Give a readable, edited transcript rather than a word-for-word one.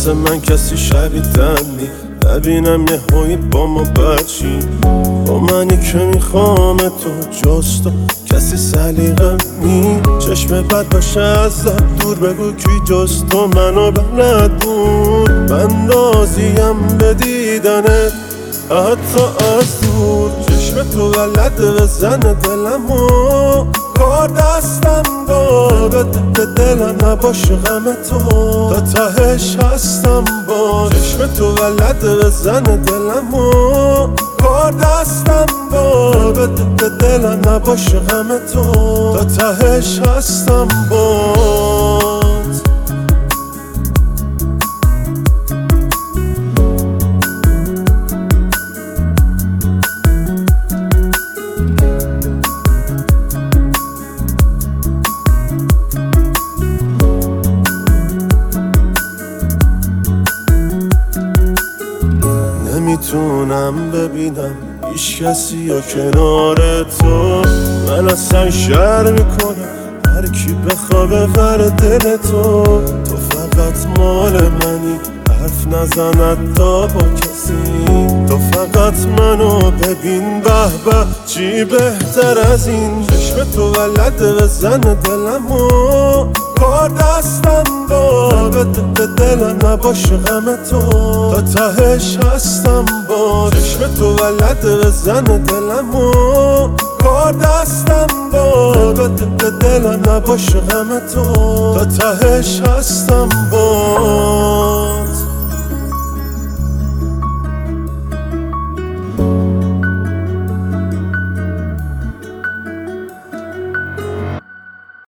واسه من کسی شبیدنی نبینم یه هایی با ما بچی با منی که میخوام تو جز تو کسی سلیقه نی چشم بد باشه ازت دور بگو کی جز تو منو بلد بود بندازیم به دیدنت حتی از دور چشم تو بلده بزن دلمو کار دستم داره به دلم نباشه غم تو تا تهش هستم با چشم تو بلده بزن دلمو کار دستم داره به دلم نباشه غم تو تا تهش هستم با نمیتونم ببینم هیچ کسی یا کنار تو من اصلا شر میکنم هر کی بخوابه بر دل تو تو فقط مال منی حرف نزند تا با کسی تو فقط منو ببین به به چی بهتر از این چشم تو بلده بزن دلمو کار دستم داره به دلم نباشه غم تو تا تهش هستم با چشم تو بلده بزن دلمو کار دستم داره به دلم نباشه غم تو تا تهش هستم با